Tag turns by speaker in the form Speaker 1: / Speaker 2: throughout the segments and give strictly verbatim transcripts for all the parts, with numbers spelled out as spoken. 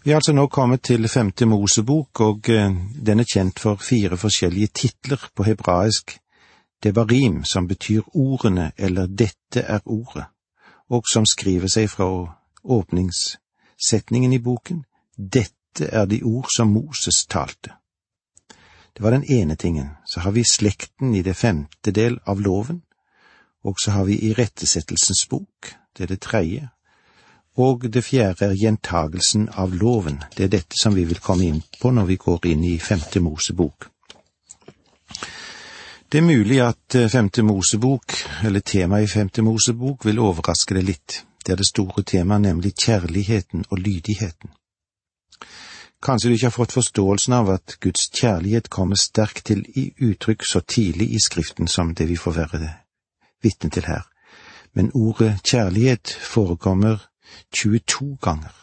Speaker 1: Vi er altså nå kommet til femte Mosebok, og den er kjent for fire forskjellige titler på hebraisk. Devarim, som betyr ordene, eller dette er ordet, og som skriver seg fra åpningssetningen i boken. Dette er de ord som Moses talte. Det var den ene tingen. Så har vi slekten i det femte del av loven, og så har vi irettesettelsens bok, det er det tredje. Og det fjerde er gjentagelsen av loven. Det er dette som vi vil komme inn på når vi går inn i femte Mosebok. Det er mulig at femte Mosebok, eller temaet i femte Mosebok, vil overraske deg litt. Det er det store temaet, nemlig kjærligheten og lydigheten. Kanskje du ikke har fått forståelsen av at Guds kjærlighet kommer sterkt til i uttrykk så tidlig i Skriften som det vi får være vitne til her. Men ordet kjærlighet forekommer tjueto ganger.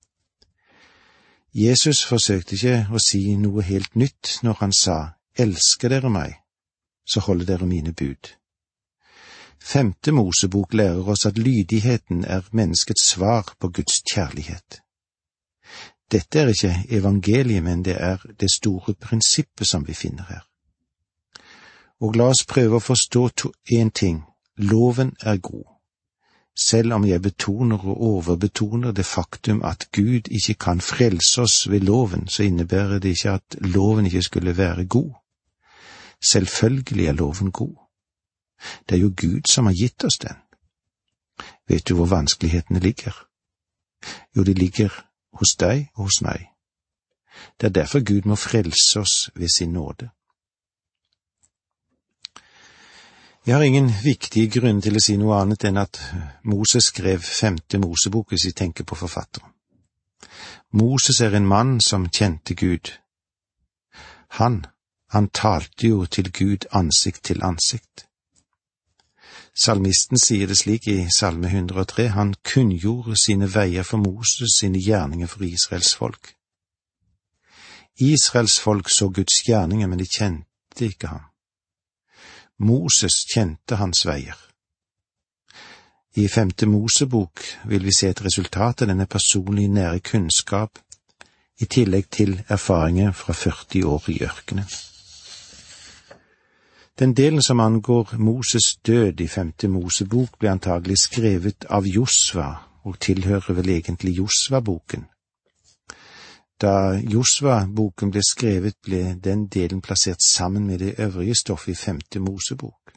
Speaker 1: Jesus forsøkte ikke å si noe helt nytt når han sa, elsker dere meg, så holder dere mine bud. Femte Mosebok lærer oss at lydigheten er menneskets svar på Guds kjærlighet. Dette er ikke evangeliet, men det er det store prinsippet som vi finner her. Og la oss prøve å forstå en ting. Loven er god. Selv om jeg betoner og overbetoner det faktum at Gud ikke kan frelse oss ved loven, så innebærer det ikke at loven ikke skulle være god. Selvfølgelig er loven god. Det er jo Gud som har gitt oss den. Vet du hvor vanskelighetene ligger? Jo, de ligger hos deg og hos meg. Det er derfor Gud må frelse oss ved sin nåde. Jeg har ingen viktige grunn til å si noe annet enn at Moses skrev femte Mosebok hvis vi tenker på forfatteren. Moses er en mann som kjente Gud. Han, han talte jo til Gud ansikt til ansikt. Salmisten sier det slik i Salme hundre og tre, han kunngjorde sine veier for Moses, sine gjerninger for Israels folk. Israels folk så Guds gjerninger, men de kjente ikke ham. Moses kjente hans veier. I femte Mosebok vil vi se et resultat av denne personlige nære kunnskap, i tillegg til erfaringer fra førti år i ørkenen. Den delen som angår Moses død i femte Mosebok ble antagelig skrevet av Josva, og tilhører vel egentlig Josva-boken. Da Josva-boken ble skrevet, ble den delen plassert sammen med det øvrige stoffet i femte Mosebok.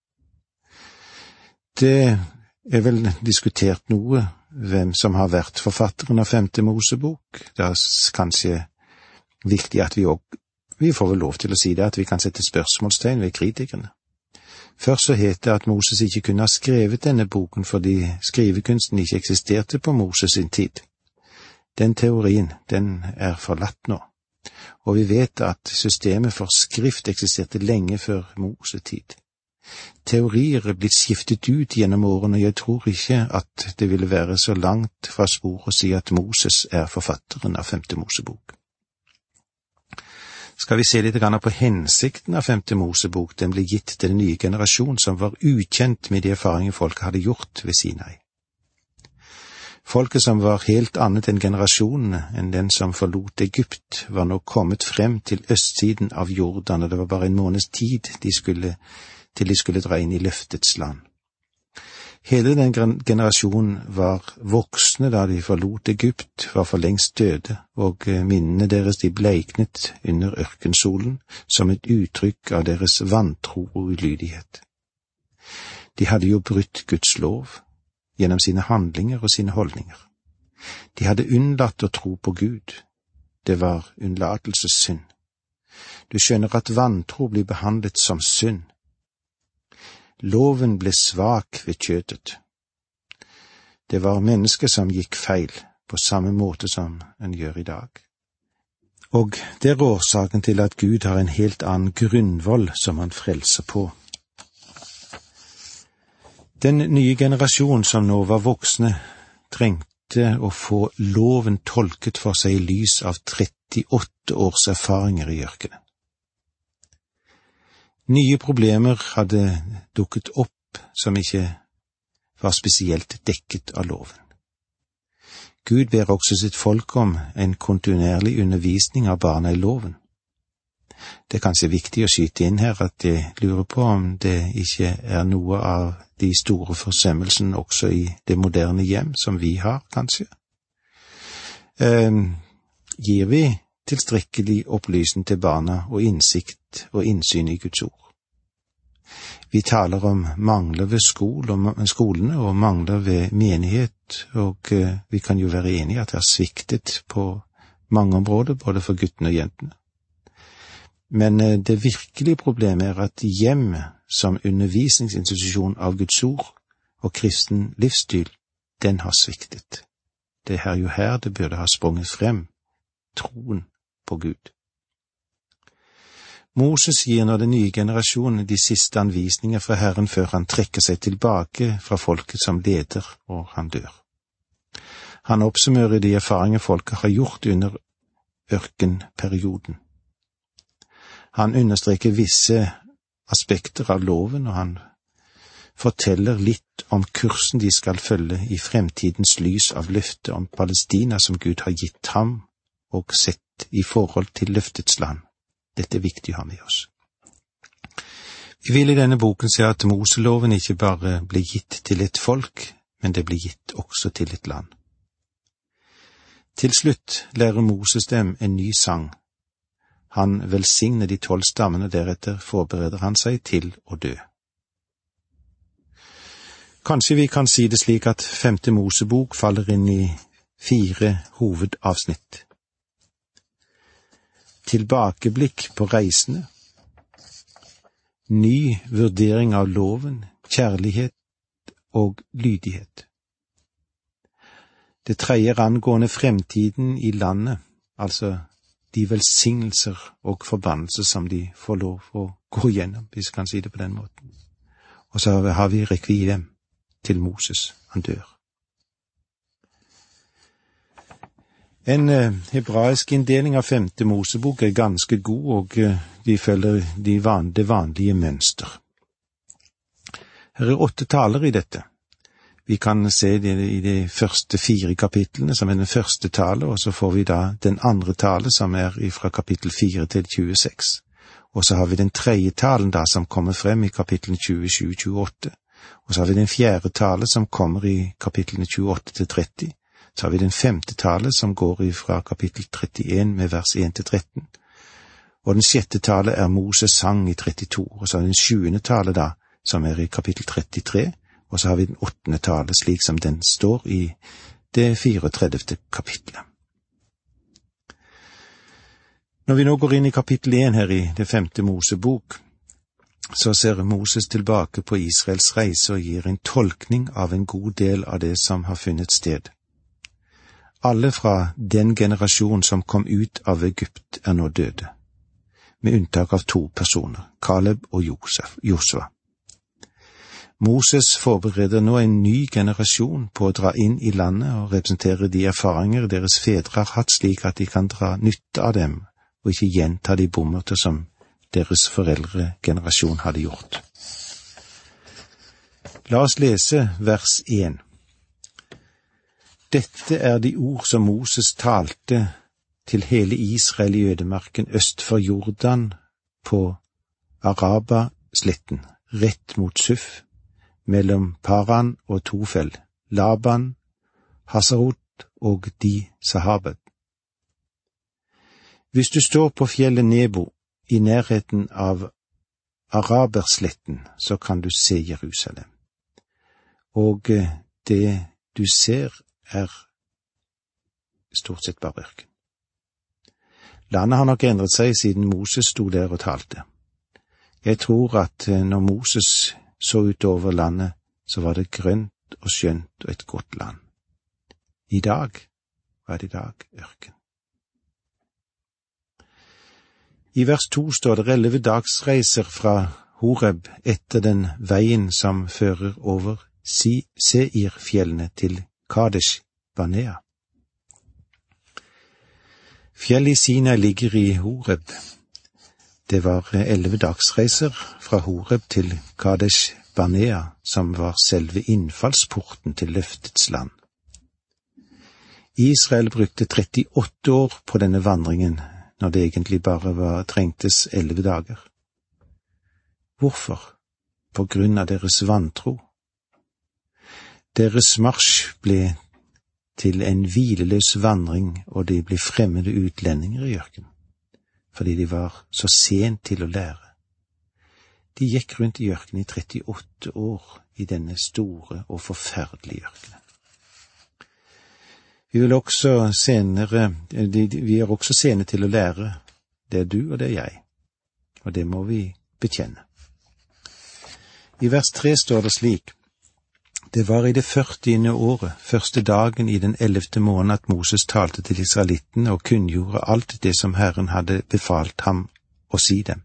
Speaker 1: Det er vel diskutert noe hvem som har vært forfatteren av femte Mosebok. Det er kanskje viktig at vi også, vi får vel lov til å si det, at vi kan sette spørsmålstegn ved kritikerne. Først så het det at Moses ikke kunne ha skrevet denne boken fordi skrivekunsten ikke eksisterte på Moses sin tid. Den teorien, den er forlatt nå, og vi vet at systemet for skrift eksisterte lenge før Moses tid. Teorier er blitt skiftet ut gjennom årene, og jeg tror ikke at det ville være så langt fra spor å si at Moses er forfatteren av femte Mosebok. Skal vi se litt på hensikten av femte Mosebok, den ble gitt til den nye generasjon som var ukjent med de erfaringer folk hadde gjort ved Sinai. Folket som var helt annet enn generasjonene enn den som forlot Egypt, var nå kommet frem til østsiden av Jordan, og det var bare en måneds tid de skulle, til de skulle dra inn i løftets land. Hele den generasjonen var voksne da de forlot Egypt, var for lengst døde, og minnene deres de bleiknet under ørkensolen som et uttrykk av deres vantro og ulydighet. De hadde jo brutt Guds lov gjennom sine handlinger og sine holdninger. De hadde unnlatt å tro på Gud. Det var unnlatelsessynd. Du skjønner at vantro blir behandlet som synd. Loven ble svak ved kjøtet. Det var mennesker som gikk feil, på samme måte som en gjør i dag. Og det er årsaken til at Gud har en helt annen grunnvoll som han frelser på. Den nye generasjon som nå var voksne, trengte å få loven tolket for seg i lys av trettiåtte års erfaringer i ørkenen. Nye problemer hadde dukket opp som ikke var spesielt dekket av loven. Gud ber også sitt folk om en kontinuerlig undervisning av barna i loven. Det er kanskje viktig å skyte inn her at jeg lurer på om det ikke er noe av de store forsømmelsene også i det moderne hjem som vi har, kanskje. Eh, gir vi tilstrekkelig opplysning til barna og innsikt og innsyn i Guds ord? Vi taler om mangler ved skole og skolene og mangler ved menighet, og eh, vi kan jo være enige at det har sviktet på mange områder, både for guttene og jentene. Men eh, det virkelige problemet er at hjem som undervisningsinstitusjon av Guds ord og kristen livsstil, den har sviktet. Det er jo her det burde ha sprunget frem, troen på Gud. Moses gir nå den nye generasjonen de siste anvisninger fra Herren før han trekker seg tilbake fra folket som leder, og han dør. Han oppsummerer de erfaringer folket har gjort under ørkenperioden. Han understreker visse aspekter av loven, og han forteller litt om kursen de skal følge i fremtidens lys av løftet om Palestina som Gud har gitt ham og sett i forhold til løftets land. Dette er viktig å ha med oss. Vi vil i denne boken se at Moseloven ikke bare blir gitt til et folk, men det blir gitt også til et land. Til slutt lærer Moses dem en ny sang. Han velsigner de tolv stammene, og deretter forbereder han seg til å dø. Kanskje vi kan si det slik at femte Mosebok faller inn i fire hovedavsnitt. Tilbakeblikk på reisene, ny vurdering av loven, kjærlighet og lydighet. Det tredje er angående fremtiden i landet, altså de velsignelser og forbannelser som de får lov å gå gjennom, hvis vi kan si det på den måten. Og så har vi rekviem til Moses, han dør. En eh, hebraisk inndeling av femte Mosebok er ganske god, og eh, vi følger de van, det vanlige mønster. Her er åtte taler i dette. Vi kan se det i de første fire kapitlene, som er den første tale, og så får vi da den andre tale, som er fra kapittel fire til tjueseks. Og så har vi den tredje talen da, som kommer frem i kapitlene tjuesju til tjueåtte. Og så har vi den fjerde tale, som kommer i kapitlene tjueåtte til tretti. Så har vi den femte tale, som går fra kapittel trettien med vers en til tretten. Og den sjette tale er Moses sang i trettito. Og så har vi den sjuende tale da, som er i kapittel trettitre. Og så har vi den åttende tale, slik som den står i det fireogtredivte kapitlet. Når vi nå går inn i kapittel en her i det femte Mosebok, så ser Moses tilbake på Israels reise og gir en tolkning av en god del av det som har funnet sted. Alle fra den generasjon som kom ut av Egypt er nå døde, med unntak av to personer, Kaleb og Josua. Moses forbereder nå en ny generasjon på å dra inn i landet og representere de erfaringer deres fedre har hatt, slik at de kan dra nytte av dem, og ikke gjenta de bommerter som deres foreldregenerasjon hadde gjort. La oss lese vers en. Dette er de ord som Moses talte til hele Israel i ødemarken øst for Jordan på Araba-sletten, rett mot Suf, mellom Paran og Tofel, Laban, Hasarot og de Sahabet. Hvis du står på fjellet Nebo i nærheten av Arabersletten, så kan du se Jerusalem. Og det du ser er stort sett bare ørken. Landet har nok endret seg siden Moses sto der og talte. Jeg tror at når Moses så utover landet, så var det grønt og skjønt og et godt land. I dag var det i dag ørken. I vers to står det elleve dagsreiser fra Horeb etter den veien som fører over Seir-fjellene til Kadesh Barnea. Fjellet i Sinai ligger i Horeb. Det var elleve dagsreiser fra Horeb til Kadesh Barnea, som var selve innfallsporten til løftets land. Israel brukte trettiåtte år på denne vandringen, når det egentlig bare var trengtes elleve dager. Hvorfor? På grunn av deres vantro. Deres marsj ble til en hvileløs vandring, og de ble fremmede utlendinger i ørkenen, fordi de var så sent til å lære. De gikk rundt i ørkenen i trettiåtte år i denne store og forferdelige ørkenen. Vi vil også senere, vi er også sene til å lære. Det er du og det er jeg, og det må vi bekjenne. I vers tre står det slik: Det var i det førtiende året, første dagen i den ellevte måned, at Moses talte til israelittene og kunngjorde alt det som Herren hadde befalt ham å si dem.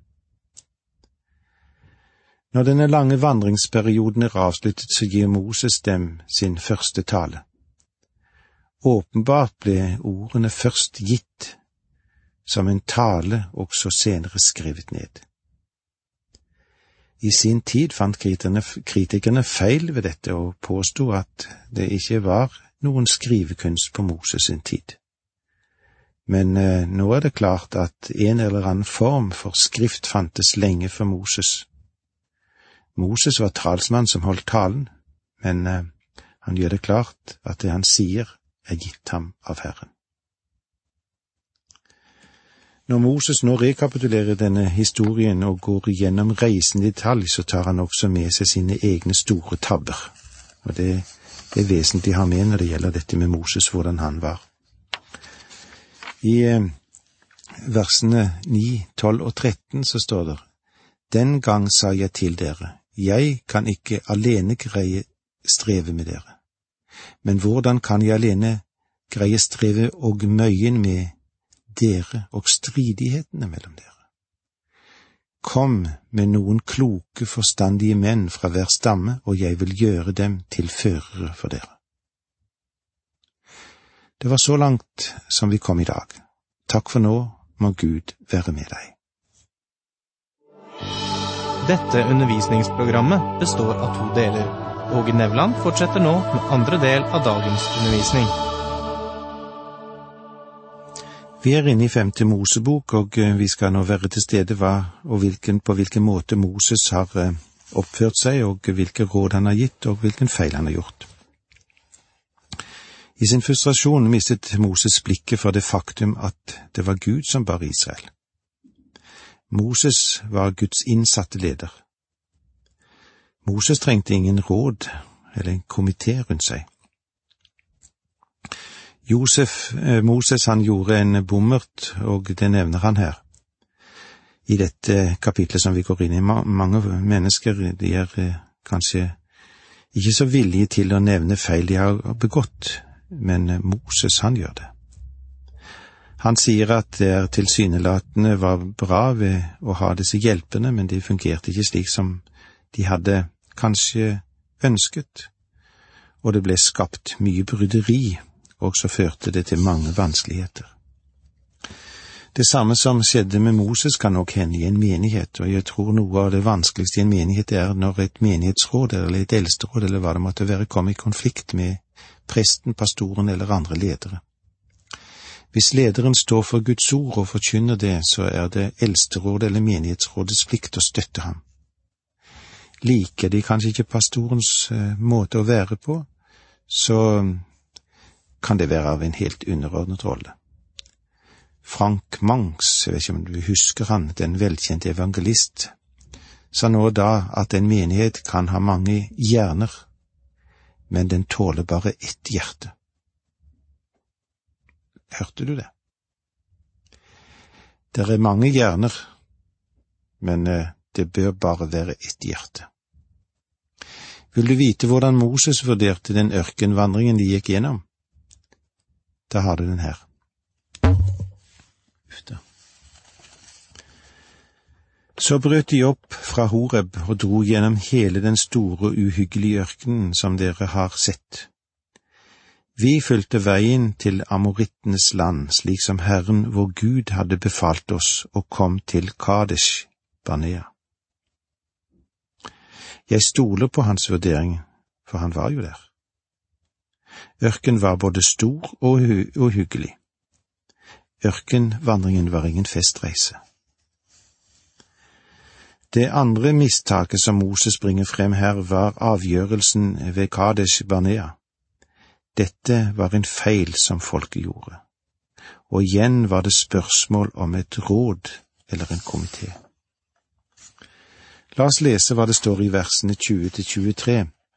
Speaker 1: Når denne lange vandringsperioden er avsluttet, så gir Moses dem sin første tale. Åpenbart ble ordene først gitt som en tale, og så senere skrevet ned. I sin tid fant kritikerne, kritikerne feil ved dette og påstod at det ikke var noen skrivekunst på Moses sin tid. Men eh, nå er det klart at en eller annen form for skrift fantes lenge for Moses. Moses var talsmann som holdt talen, men eh, han gjør det klart at det han sier er gitt ham av Herren. Når Moses nå rekapitulerer denne historien og går igjennom reisen i detalj, så tar han også med seg sine egne store tabber. Og det er vesentlig å ha med når det gjelder dette med Moses, hvordan han var. I eh, versene ni, tolv og tretten så står det: Den gang sa jeg til dere, jeg kan ikke alene greie streve med dere. Men hvordan kan jeg alene greie streve og møyen med dere og stridighetene mellom dere? Kom med noen kloke, forstandige menn fra hver stamme, og jeg vil gjøre dem til førere for dere. Det var så langt som vi kom i dag. Takk for nå, må Gud være med deg.
Speaker 2: Dette undervisningsprogrammet består av to deler. Åge Nevland fortsetter nå med andre del av dagens undervisning.
Speaker 1: Vi er inne i femte Mosebok, og vi skal nå være til stede hva og hvilken, på hvilken måte Moses har oppført seg, og hvilke råd han har gitt, og hvilken feil han har gjort. I sin frustrasjon mistet Moses blikket for det faktum at det var Gud som bar Israel. Moses var Guds innsatte leder. Moses trengte ingen råd eller en komité rundt seg. Josef, eh, Moses han gjorde en bommert, og det nevner han her. I dette kapitlet som vi går inn i, mange mennesker de er eh, kanskje ikke så villige til å nevne feil de har begått, men eh, Moses han gjør det. Han sier at det er tilsynelatende var bra ved å ha disse hjelpene, men de fungerte ikke slik som de hadde kanskje ønsket, og det ble skapt mye bryderi, og så førte det til mange vanskeligheter. Det samme som skjedde med Moses kan nok hende i en menighet, og jeg tror noe av det vanskeligste i en menighet er når et menighetsråd eller et eldsteråd eller hva det måtte være kommer i konflikt med presten, pastoren eller andre ledere. Hvis lederen står for Guds ord og forkynner det, så er det eldsterådet eller menighetsrådets plikt å støtte ham. Liker de kanskje ikke pastorens uh, måte å være på, så kan det være av en helt underordnet rolle. Frank Mangs, jeg vet ikke om du husker han, den velkjente evangelist, sa nå da at en menighet kan ha mange hjerner, men den tåler bare ett hjerte. Hørte du det? Det er mange hjerner, men det bør bare være ett hjerte. Vil du vite hvordan Moses vurderte den ørkenvandringen de gikk gjennom? Da har du den her. Ufta. Så brøt de opp fra Horeb og dro gjennom hele den store og uhyggelige ørkenen som dere har sett. Vi fulgte veien til amorittenes land, slik som Herren vår Gud hadde befalt oss, og kom til Kadesh Barnea. Jeg stoler på hans vurdering, for han var jo der. Ørken var både stor og, og hyggelig. Ørkenvandringen var ingen festreise. Det andre mistaket som Moses bringer frem her, var avgjørelsen ved Kadesh Barnea. Dette var en feil som folket gjorde, og igjen var det spørsmål om et råd eller en komité. La oss lese hva det står i versene tjue til tjuetre.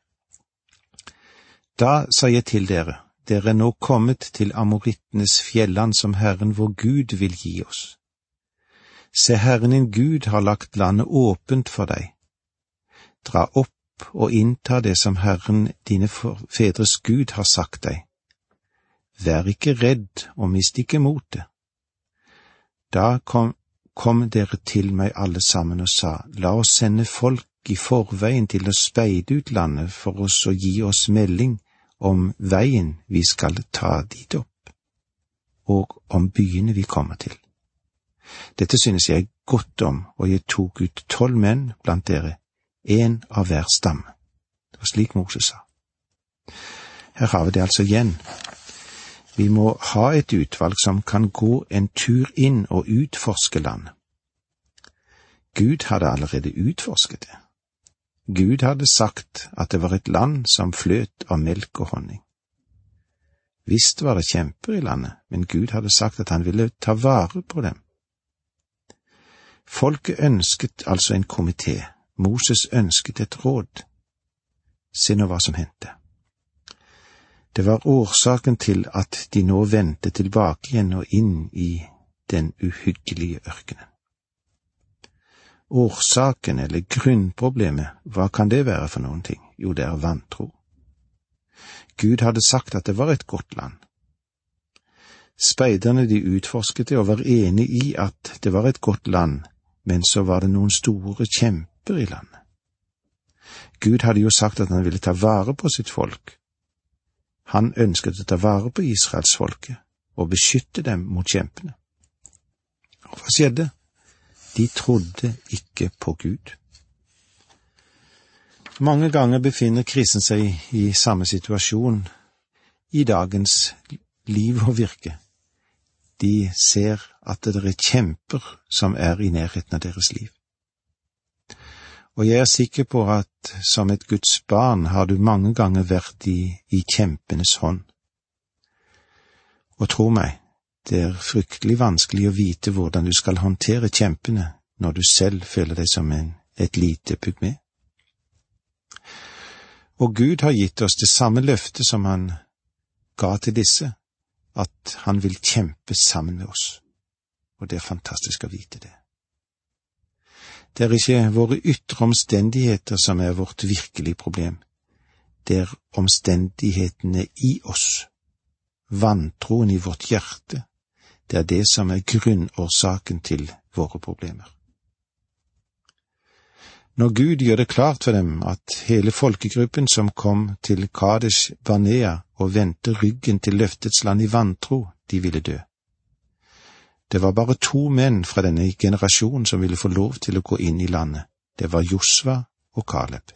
Speaker 1: Da sa jeg til dere, dere er nå kommet til amorittenes fjelland som Herren vår Gud vil gi oss. Se, Herren din Gud har lagt landet åpent for deg. Dra opp og innta det som Herren dine fedres Gud har sagt deg. Vær ikke redd og mist ikke motet. Da kom, kom dere til meg alle sammen og sa, la oss sende folk i forveien til å speide ut landet for oss å gi oss melding om veien vi skal ta dit opp, og om byene vi kommer til. Dette synes jeg godt om, og jeg tok ut tolv menn blant dere, en av hver stamme. Det var slik Moses sa. Her har vi det altså igjen. Vi må ha et utvalg som kan gå en tur inn og utforske landet. Gud hadde allerede utforsket det. Gud hadde sagt at det var et land som fløt av melk og honning. Visst var det kjemper i landet, men Gud hadde sagt at han ville ta vare på dem. Folket ønsket altså en komité. Moses ønsket et råd. Se nå hva som hendte. Det var årsaken til at de nå vendte tilbake igjen og inn i den uhyggelige ørkenen. Årsaken eller grunnproblemet, hva kan det være for noen ting? Jo, det er vantro. Gud hadde sagt at det var et godt land. Speiderne de utforsket det og var enig i at det var et godt land, men så var det noen store kjemper i landet. Gud hadde jo sagt at han ville ta vare på sitt folk. Han ønsket å ta vare på Israelsfolket og beskytte dem mot kjempene. Og hva skjedde? De trodde ikke på Gud. Mange ganger befinner kristne seg i samme situasjon i dagens liv og virke. De ser at det er kjemper som er i nærheten av deres liv. Og jeg er sikker på at som et Guds barn har du mange ganger vært i, i kjempenes hånd. Og tro meg, det er fryktelig vanskelig å vite hvordan du skal håndtere kjempene når du selv føler deg som en, et lite pygme. Og Gud har gitt oss det samme løftet som han ga til disse, at han vil kjempe sammen med oss. Og det er fantastisk å vite det. Det er ikke våre ytre omstendigheter som er vårt virkelige problem. Det er omstendighetene i oss, vantroen i vårt hjerte. Det er det som er grunnårsaken til våre problemer. Når Gud gjør det klart for dem at hele folkegruppen som kom til Kadesh Barnea og vendte ryggen til løftets land i vantro, de ville dø. Det var bare to menn fra denne generasjonen som ville få lov til å gå inn i landet. Det var Josva og Kaleb.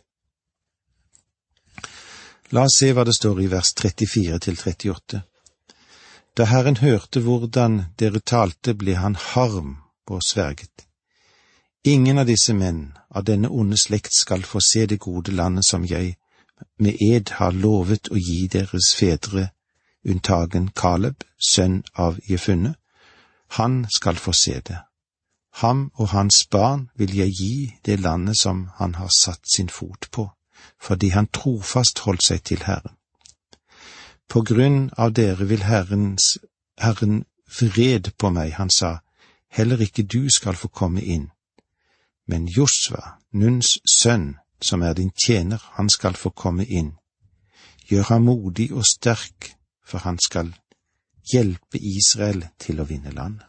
Speaker 1: La oss se hva det står i vers trettifire til trettiåtte. Da Herren hørte hvordan dere talte, ble han harm og sverget. Ingen av disse menn av denne onde slekt skal få se det gode landet som jeg med ed har lovet å gi deres fedre, unntagen Kaleb, sønn av Jefunne. Han skal få se det. Ham og hans barn vil jeg gi det landet som han har satt sin fot på, fordi han trofast holdt seg til Herren. På grunn av dere vil Herrens, Herren vred på meg, han sa, heller ikke du skal få komme inn. Men Josva, Nuns sønn, som er din tjener, han skal få komme inn. Gjør ham modig og sterk, for han skal hjelpe Israel til å vinne land.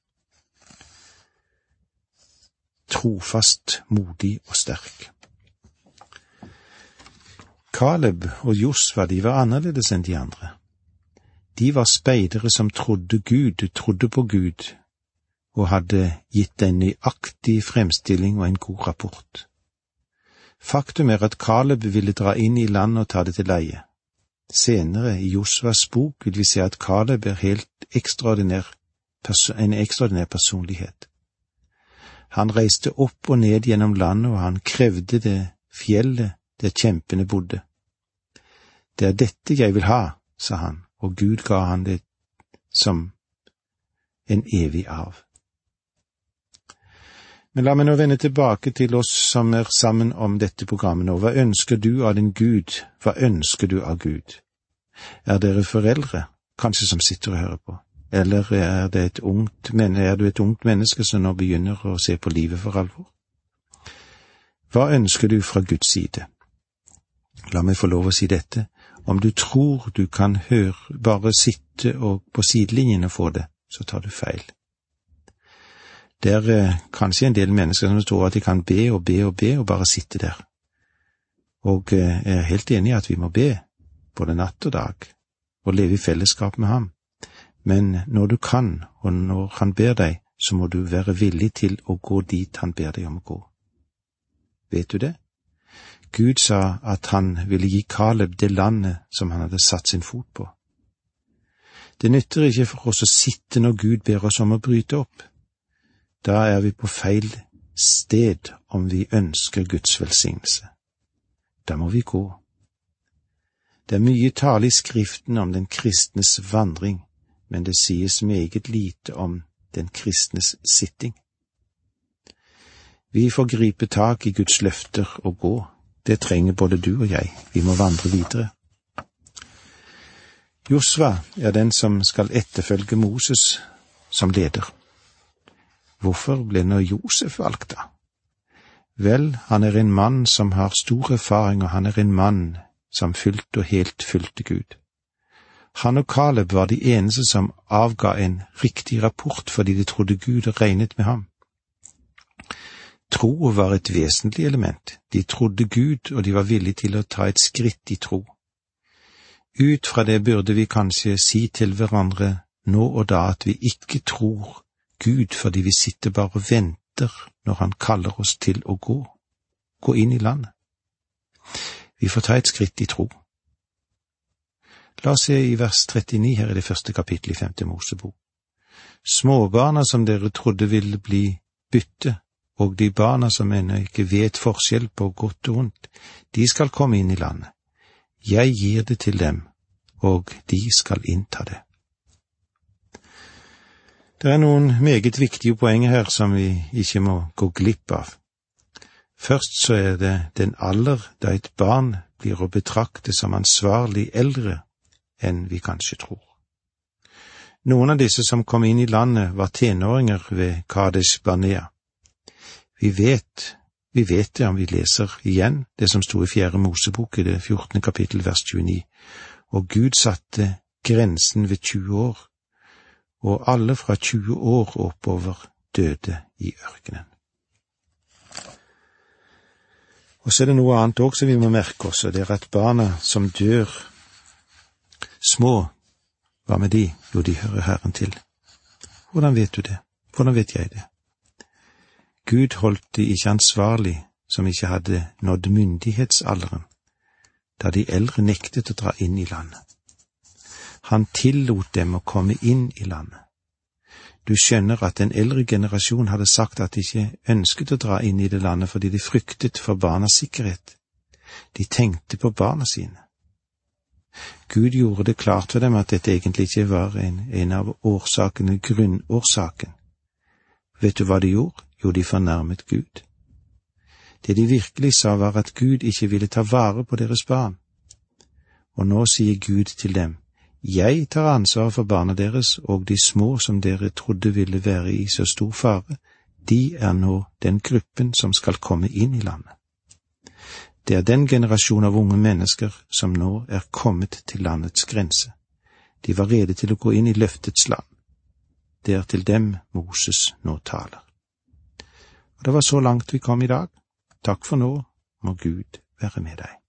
Speaker 1: Trofast, modig og sterk. Kaleb og Josva, de var annerledes enn de andre. De var speidere som trodde Gud, trodde på Gud, og hadde gitt en nøyaktig fremstilling og en god rapport. Faktum er at Kaleb ville dra inn i landet og ta det til leie. senere i Josvas bok vil vi se at Kaleb er helt ekstraordinær, en ekstraordinær personlighet. Han reiste opp og ned gjennom landet, og han krevde det fjellet der kjempene bodde. Det er dette jeg vil ha, sa han, og Gud ga han det som en evig arv. Men la meg nå vende tilbake til oss som er sammen om dette programmet nå. Hva ønsker du av din Gud? Hva ønsker du av Gud? Er dere foreldre, kanskje, som sitter og hører på? Eller er, det et ungt, er du et ungt menneske som nå begynner å se på livet for alvor? Hva ønsker du fra Guds side? La meg få lov å si dette. Om du tror du kan høre, bare sitte og på sidelinjen og få det, så tar du feil. Det er eh, kanskje en del mennesker som tror at de kan be og be og be og bare sitte der. Og eh, jeg er helt enig i at vi må be, både natt og dag, og leve i fellesskap med ham. Men når du kan, og når han ber deg, så må du være villig til å gå dit han ber deg om å gå. Vet du det? Gud sa at han ville gi Kaleb det landet som han hadde satt sin fot på. Det nytter ikke for oss å sitte når Gud ber oss om å bryte opp. Da er vi på feil sted om vi ønsker Guds velsignelse. Da må vi gå. Det er mye tale i Skriften om den kristnes vandring, men det sies meget lite om den kristnes sitting. Vi får gripe tak i Guds løfter og gå. Det trenger både du og jeg. Vi må vandre videre. Josva er den som skal etterfølge Moses som leder. Hvorfor ble nå Josef valgt da? Vel, han er en mann som har stor erfaring, og han er en mann som fullt og helt fulgte Gud. Han og Kaleb var de eneste som avga en riktig rapport fordi de trodde Gud og regnet med ham. Tro var et vesentlig element. De trodde Gud, og de var villige til å ta et skritt i tro. Ut fra det burde vi kanskje si til hverandre nå og da at vi ikke tror Gud fordi vi sitter bare og venter når han kaller oss til å gå, gå inn i landet. Vi får ta et skritt i tro. La oss se i vers trettini her i det første kapittel i femte Mosebok. Småbarna som dere trodde ville bli bytte, og de barna som ennå ikke vet forskjell på godt og ondt, de skal komme inn i landet. Jeg gir det til dem, og de skal innta det. Det er noen meget viktige poenger her som vi ikke må gå glipp av. Først så er det den alder da et barn blir å betrakte som ansvarlig eldre enn vi kanskje tror. Noen av disse som kom inn i landet var tenåringer ved Kadesh Barnea. Vi vet, vi vet det om vi leser igjen det som sto i fjerde Mosebok i det fjortende kapittel vers tjueni, og Gud satte grensen ved tjue år, og alle fra tjue år oppover døde i ørkenen. Og så er det noe annet også vi må merke oss, og det er at barna som dør små, hva med de? Jo, de hører Herren til. Hvordan vet du det? Hvordan vet jeg det? Gud holdt de ikke ansvarlig som ikke hadde nådd myndighetsalderen, da de eldre nektet å dra inn i landet. Han tillot dem å komme inn i landet. Du skjønner at den eldre generasjon hadde sagt at de ikke ønsket å dra inn i det landet fordi de fryktet for barnas sikkerhet. De tenkte på barna sine. Gud gjorde det klart for dem at dette egentlig ikke var en, en av årsakene, grunnårsaken. Vet du hva de gjorde? Jo, de fornærmet Gud. Det de virkelig sa var at Gud ikke ville ta vare på deres barn. Og nå sier Gud til dem, jeg tar ansvar for barna deres, og de små som dere trodde ville være i så stor fare, de er nå den gruppen som skal komme inn i landet. Det er den generasjon av unge mennesker som nå er kommet til landets grense. De var rede til å gå inn i løftets land. Det er til dem Moses nå taler. Og det var så langt vi kom i dag. Takk for nå, må Gud være med deg.